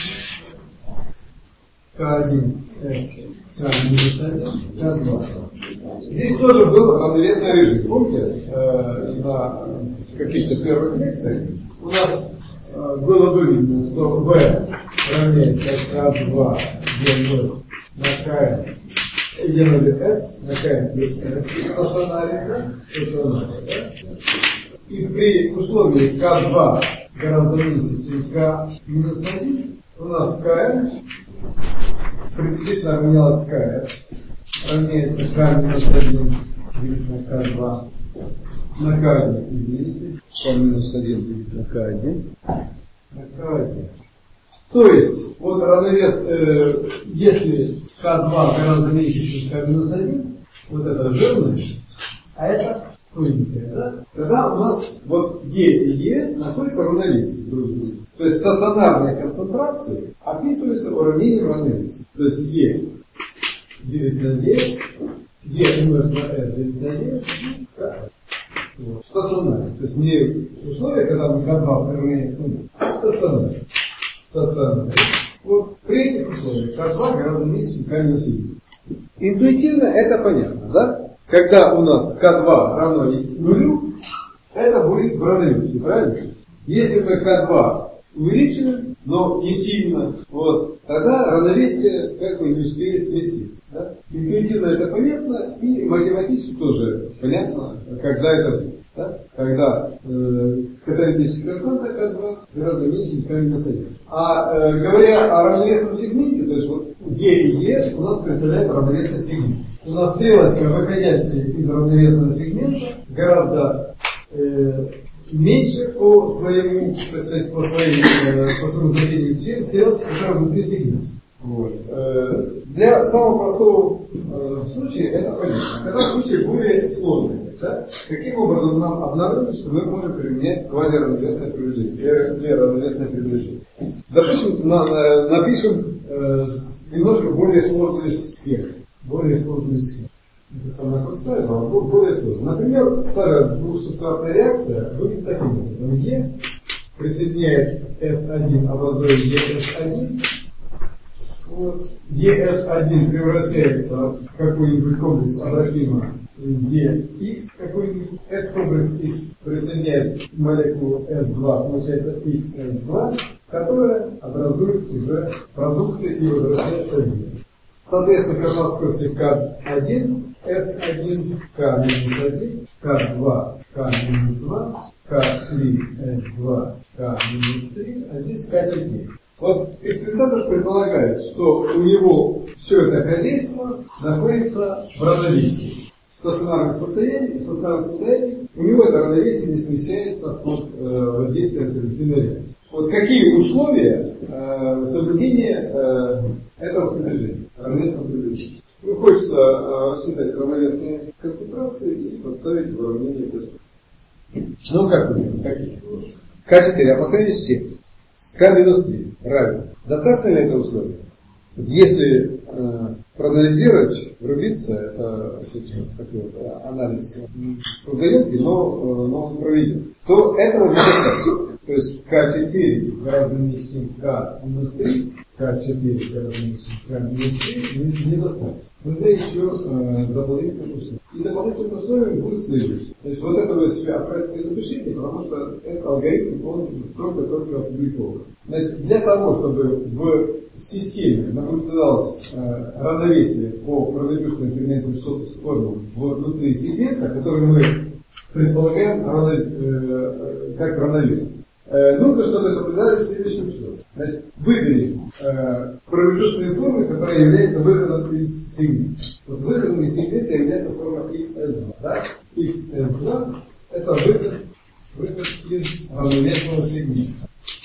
К один, С, К минус один, К два. Здесь тоже был равновесный режим. Помните, э, на каких-то первых лекциях у нас э, было выведено, что V равняется К два, где V на К, где ноль S, на К плюс S, стационария, стационария, да? И при условии К два гораздо меньше, чем К минус один, у нас КМ приблизительно равнялось КС, равняется К минус один делить на К два, на К один делите, К минус один делить на К один, на К один. То есть, вот равновес, э, если К два гораздо меньше, чем К минус один, вот это жирное, а это да? Тогда у нас вот Е и ЕС находятся в равновесии друг с другом. То есть стационарные концентрации описываются уравнением равновесия. То есть Е делить на ЕС, Е умножить на S делить на ЕС, вот. Стационарные. То есть не условия, когда мы К два приравняем к нулю, а стационарные. Стационарные. Вот при этих условиях К два гораздо меньше, чем К минус один. Интуитивно это понятно, да? Когда у нас К два равно нулю, это будет в равновесии, правильно? Если мы ка два увеличиваем, но не сильно, вот, тогда равновесие как бы не успеет сместиться. Да? Интуитивно это понятно, и математически тоже понятно, когда это будет. Да? Когда э, каталитическая константа ка два гораздо меньше, чем ка минус один. А э, говоря о равновесном сегменте, то есть вот Е и Е у нас представляет равновесный сегмент. У нас стрелочка, выходящая из равновесного сегмента, гораздо э, меньше по своему, так сказать, по, своей, э, по своему значению, чем стрелочка, которая внутри сегмента. Вот. Э, для самого простого э, случая это понятно. Когда случай более сложный, да? Каким образом нам обнаружить, что мы можем применять квазиравновесное приближение, для равновесное приближение? Допустим, на, на, напишем э, немножко более сложную схему. Более сложную схему. Это самое простое, но более сложное. Например, вторая двухсоткратная реакция выглядит таким образом. Е присоединяет эс один, образуя Е эс один. Вот. Е эс один превращается в какой-нибудь комплекс Абрахима Е икс какой-нибудь. Этот комплекс X присоединяет молекулу эс два, получается икс эс два, которая образует уже продукты и возвращается в Е. Соответственно, карнавскости ка один, эс один, ка минус один, ка два, ка минус два, ка три, эс два, ка минус три, а здесь ка четыре. Вот экспериментатор предполагает, что у него все это хозяйство находится в равновесии. В стационарном состоянии, в стационарном состоянии у него это равновесие не смещается под э, воздействием альтернативной реакции. Вот какие условия э, соблюдения э, этого приближения, равновесного приближения? Ну, хочется э, рассчитать равновесные концентрации и поставить в уравнение теста. Ну, как вы думаете, какие? ка четыре, а построение системы с ка минус три равен. Достаточно ли это условие? Если э, проанализировать, врубиться, это такой вот анализ трудоемкий, но, но он проведен, то этого недостаточно. То есть ка четыре гораздо меньше, чем ка минус три, ка четыре гораздо меньше, чем ка минус три, недостаточно. Нужно еще э, дополнительные условия. И дополнительным условием будет следующее. То есть вот это вы себя правильно запишите, потому что это алгоритм, он только-только опубликован. Значит, для того, чтобы в системе наблюдалось э, равновесие по равнодушным переменным формам внутри сегмента, который мы предполагаем равно, э, как равновесие, э, нужно, чтобы соблюдались следующим условием. Значит, выберем э, промежуточные формы, которые являются выходом из сегмента. Вот выходом из сегмента является форма икс эс два. Да? икс эс два это выход, выход из равновесного сегмента.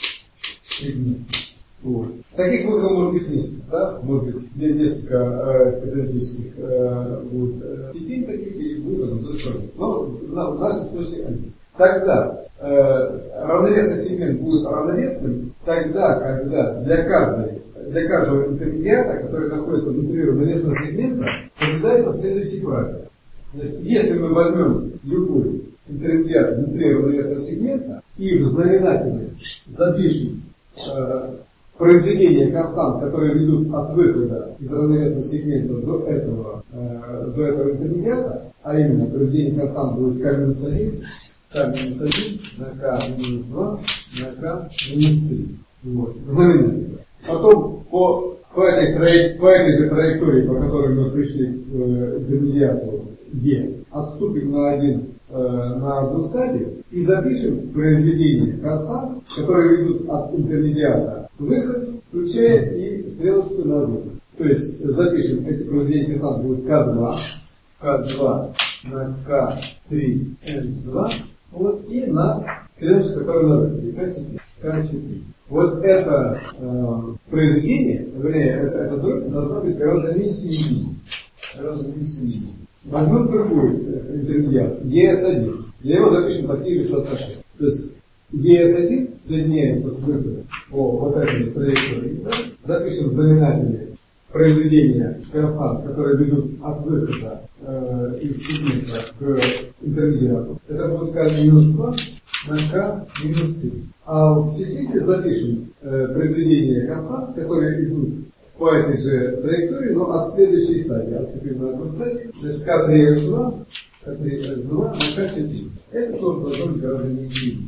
Сегмент. Вот. Таких выходов может быть несколько, да? Может быть несколько э, каталитических э, вот, э, петель таких и выходов тоже. Но в нашем случае один. Тогда э, равновесный сегмент будет равновесным тогда, когда для каждой, для каждого интермедиата, который находится внутри равновесного сегмента, соблюдается следующий правило. Значит, если мы возьмем любой интермедиат внутри равновесного сегмента и в знаменателе запишем э, произведение констант, которые ведут от выхода из равновесного сегмента до этого, э, до этого интермедиата, а именно произведение констант будет ка минус один, ка минус один на ка минус два на ка минус три. Вот. Знаменатель. Потом по, по, этой, по этой же траектории, по которой мы пришли к э, интермедиату Е, отступим на один на одну стадию и запишем произведение констант, которые ведут от интермедиата к выходу, включая и стрелочку на выход. То есть запишем эти произведения констант будет ка два, ка два на ка три эс два, вот, и на стрелочку, которая на выходе, ка четыре. ка четыре. Вот это э, произведение, вернее, это, это дробь должна быть гораздо меньше единицы. Гораздо меньше единицы. Возьмем другой интермедиат, Е эс один. Для него запишем такие же соотношения. То есть Е эс один соединяется с выходом по вот этой траектории. Да? Запишем в знаменателе произведения констант, которые ведут от выхода э, из сегмента к интермедиату. Это будет ка минус два на ка минус три. А в числителе запишем э, произведения констант, которые идут по этой же траектории, но от следующей стадии, отступим на одну стадию, значит ка три эс два, ка три эс два на ка четыре. Это тоже должно быть гораздо меньше.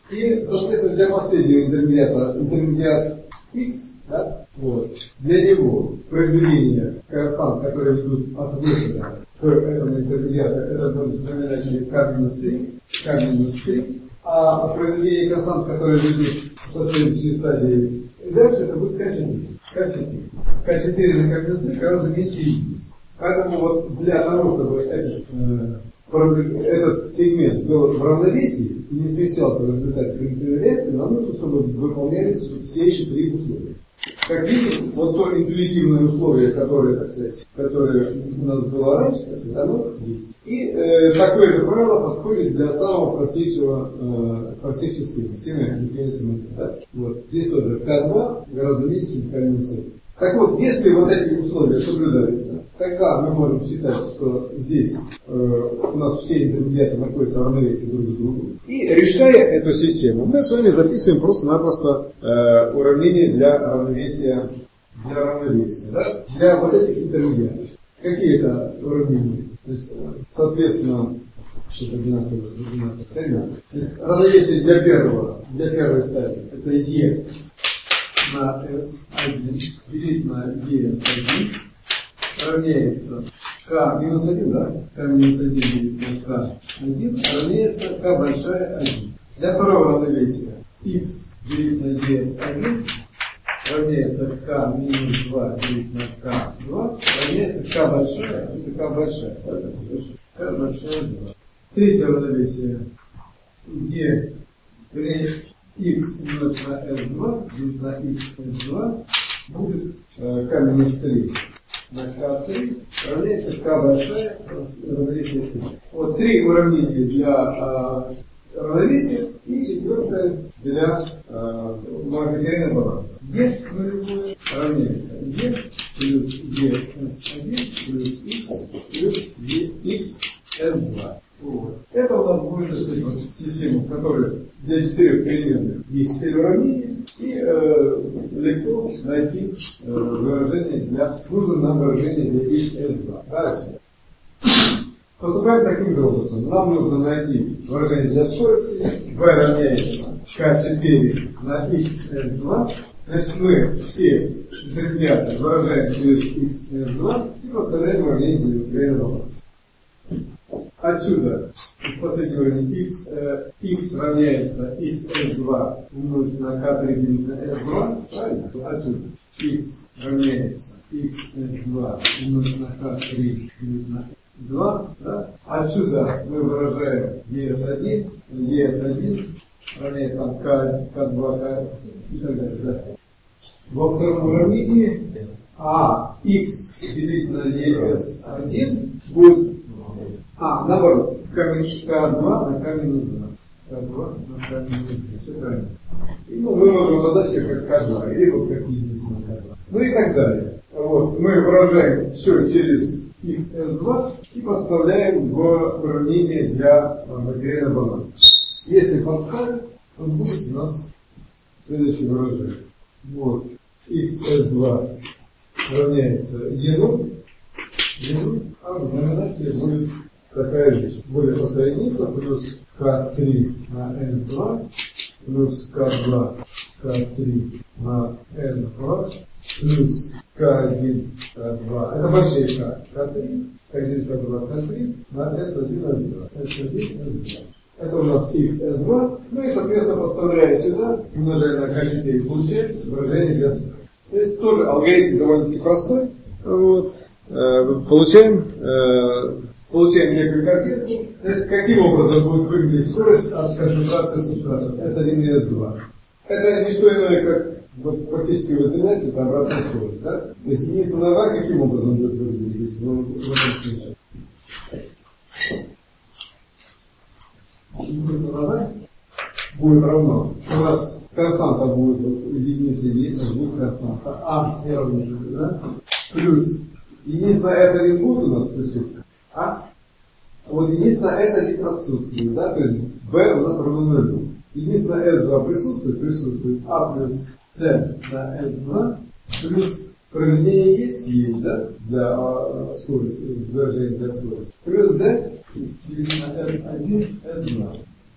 И, соответственно, для последнего интермедиата, интермедиат x, да, вот, для него произведение констант, которые ведут от выхода к этому интермедиату, это будет знаменатель k минус три, k минус три, а произведение констант, которые ведут со следующей стадии и дальше, это будет k четыре. k четыре. k четыре на k минус три гораздо меньше единиц. Поэтому вот для того, чтобы этот, э, этот сегмент был в равновесии и не смещался в результате примитивной реакции, нам нужно, чтобы выполнялись все эти три условия. Как видим, вот то интуитивное условие, которое, так сказать, которое у нас было раньше, так сказать, оно есть. И э, такое же правило подходит для самого простейшего, э, простейшей схемы, схемы механизма. Да? Вот. Здесь тоже К два гораздо меньше, чем К минус один. Так вот, если вот эти условия соблюдаются, тогда мы можем считать, что здесь э, у нас все интермедиаты находятся в равновесии друг с другом. И решая эту систему, мы с вами записываем просто-напросто э, уравнение для равновесия, для равновесия, да? Для вот этих интермедиатов. Какие это уравнения? То есть, соответственно, что-то одинаковое, одинаковое. То есть равновесие для первого, для первой стадии, это Е на эс один делить на е эс один равняется k минус один, да? k минус один делить на k один равняется k большая один. Для второго равновесия x делить на е эс один равняется k минус два делить на k два равняется k большая, это k большая. k большая два. Третье равновесие e x умножить на эс два делить на x эс два будет э, k минус три на k три равняется k большая равновесие три. Вот три уравнения для э, равновесия и четвертое для э, маргинального баланса. E нулевое равняется e плюс e эс один плюс x плюс e x эс два. Вот. Это у нас будет вот, система, в которой для четырех переменных есть четыре уравнения, и э, легко найти э, выражение для нужное нам выражение для x эс два. Дальше. Поступаем таким же образом. Нам нужно найти выражение для скорости. V равняется k четыре на x эс два. Значит, мы все интермедиаты выражаем через x эс два и подставляем выражение для индустриального баланса. Отсюда, в последнем уровне x, э, x равняется x эс два умножить на k три делить на эс два, правильно? Отсюда x равняется x эс два умножить на k три делить на два, да? Отсюда мы выражаем e эс один, e эс один равняется там k, k два, k и так далее, да? Во втором уравнении а x делить на e эс один будет А, наоборот, k два на k минус два. k два на k минус два. Все правильно. И, ну, мы можем задать их как k два, либо как единица на k два. Ну и так далее. Вот, мы выражаем все через x эс два и подставляем в уравнение для материального баланса. Если подставить, то будет у нас следующее выражение. Вот, x эс два равняется e нуль, e нуль, а в знаменателе будет такая вещь. Будет просто единица плюс k три на эс два плюс k два k три на эс два плюс k один k два. Это большие k. k три, k один, k два, k три на эс один эс два. эс один эс два. Это у нас x эс два. Ну и, соответственно, подставляя сюда, умножая на k четыре, получаем выражение для скорости. То есть тоже алгоритм довольно-таки простой. Вот. Получаем Получаем некую картинку. То есть, каким образом будет выглядеть скорость от концентрации субстратов эс один и эс два. Это не что иное, как вот, практически вы знаете, это обратная скорость. Да? То есть, единица на два каким образом будет выглядеть здесь, в, в этом случае. Единица на два будет равно. У нас константа будет вот, единица и будет константа А равно, да? Плюс единица на эс один будет у нас присутствовать. А? Вот единственное эс один отсутствует, да, то есть b у нас равно нулю. Единственное эс два присутствует, присутствует а плюс c на эс два, плюс произведение есть, есть, да, для а, скорости, выражения для скорости, плюс d делить на эс один, эс два.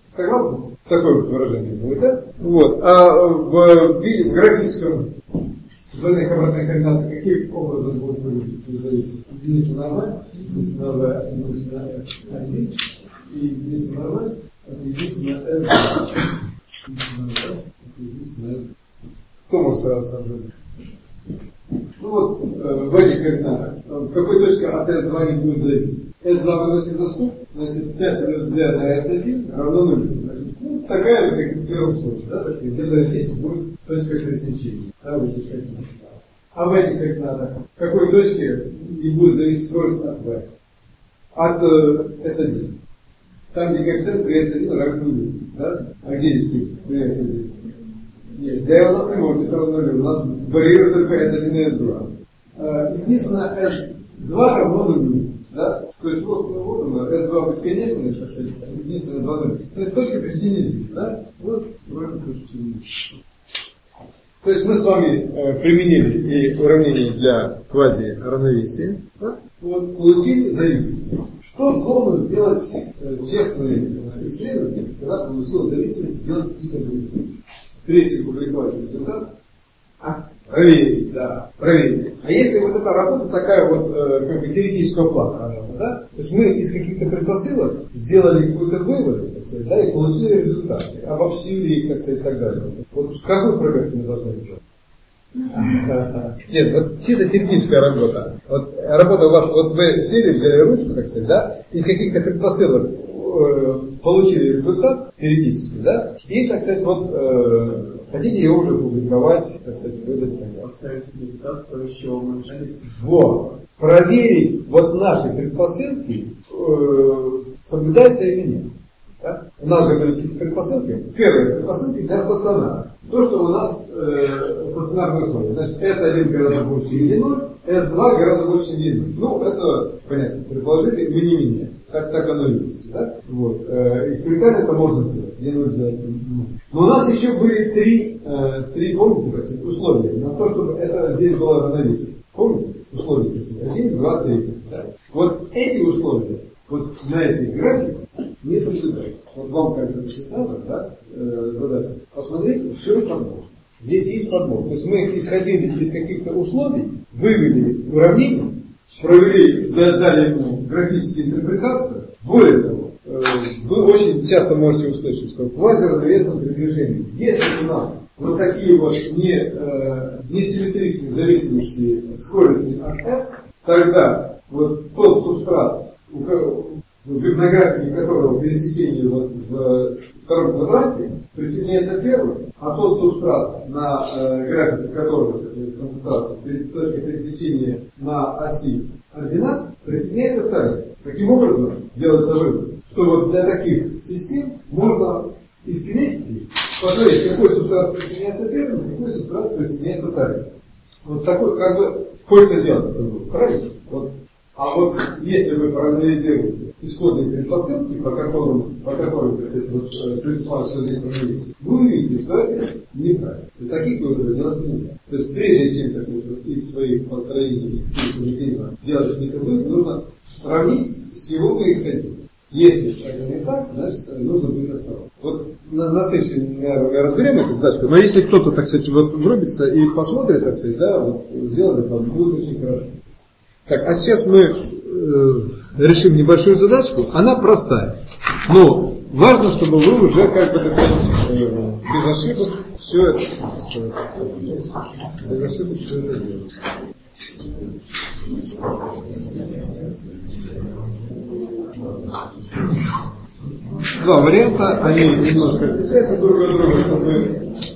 Согласны? Такое выражение будет, да? Вот. А в, в, в графическом двойных обратных координатах каким образом будут выглядеть зависеть? Единица на v, единица на v, единица на s один, и единица на v, это единица на s два. Единица на v, это единица на s два. Кто может сразу сообразить? Ну вот, э, в этих координатах, в какой точке от эс два не будет зависеть? эс два выносит за ступ, значит, c плюс d на эс один равно нулю. Значит, ну, такая же, как и в первом случае, да, так, где зависеть будет точка пересечения. Да, в этих координатах. А в этих координатах, в какой точке не будет зависеть скорость от v? От э, эс один. Там, где коэффициент при эс один равен нулю. Да? А где здесь при эс один? Нет, d у нас не может быть равно нулю. У нас варьирует только эс один и эс два. Э, единственное, эс два равно нулю. Да? То есть вот, вот оно, эс два бесконечное, единственное два нуля. То есть точка пересечения здесь. Да? Вот вроде точка пересечения. То есть мы с вами э, применили и уравнение для квази-равновесия, да? Вот, получили зависимость. Что должен сделать э, честный исследователь, когда получил зависимость, сделать гиперзависимость? Прежде публиковать результат, а? Проверить, да, проверить. А если вот эта работа такая вот, э, как бы теоретического плана работа, да? То есть мы из каких-то предпосылок сделали какой-то вывод, так сказать, да, и получили результаты, обобщили их, так сказать, и так далее. Вот какую проверку мы должны сделать? Нет, вот чисто теоретическая работа. Вот работа у вас, вот вы сели, взяли ручку, так сказать, да, из каких-то предпосылок э, получили результат теоретический, да, и, так сказать, вот э, хотите его уже публиковать, так сказать, выдать. Поставить результат, то еще умножать. Вот. Проверить вот наши предпосылки, э, соблюдается или нет. Да? У нас же были какие-то предпосылки. Первые предпосылки для стационара. То, что у нас э, стационарные условия. Значит, эс один гораздо больше или ноль, эс два гораздо больше или ноль. Ну, это понятно. Предположили, вы не меняете. Так, так оно и есть. Да? Вот. Э, экспериментально это можно сделать. Где ноль взять. Но у нас еще были три, э, три помните, кстати, условия на то, чтобы это здесь было равновесие. Помните? Условия, кстати, один, два, три. Кстати, да? Вот эти условия вот на этой графике не соблюдается. Вот вам как бы надо, да, э, задача. Посмотрите, в чем подбор. Здесь есть подбор. То есть мы исходили из каких-то условий, вывели уравнение, провели, дали ему графические интерпретации. Более того, э, вы очень часто можете услышать, что в квазиравновесном приближении, если у нас вот такие вот не, э, несимметричные зависимости скорости от S, тогда вот тот субстрат, в графике которого пересечение вот в втором квадранте присоединяется первым, а тот субстрат, на э, графике которого, так сказать, концентрация, точка пересечения на оси ординат, присоединяется вторым. Таким образом, делается вывод, что вот для таких систем можно из кинетики посмотреть, какой субстрат присоединяется первым, какой субстрат присоединяется вторым. Вот такой, как бы, хочется сделать это было, правильно? Вот. А вот если вы проанализируете исходные предпосылки, по которым, по которым, так сказать, вот, все здесь есть, вы увидите, что это неправильно. И таких выводов делать нельзя. То есть прежде чем, так сказать, вот, из своих построений делать какие-то выводы, нужно сравнить, с чего вы исходили. Если это не так, значит, нужно быть осторожным. Вот на, на следующий мы разберем эту задачку, но если кто-то, так сказать, вот врубится и посмотрит, так сказать, да, вот сделает это, будет очень хорошо. Так, а сейчас мы э, решим небольшую задачку. Она простая. Но важно, чтобы вы уже, как бы, так сказать, э, без ошибок все это, без ошибок все это делали. Два варианта, они немножко отличаются друг от друга, чтобы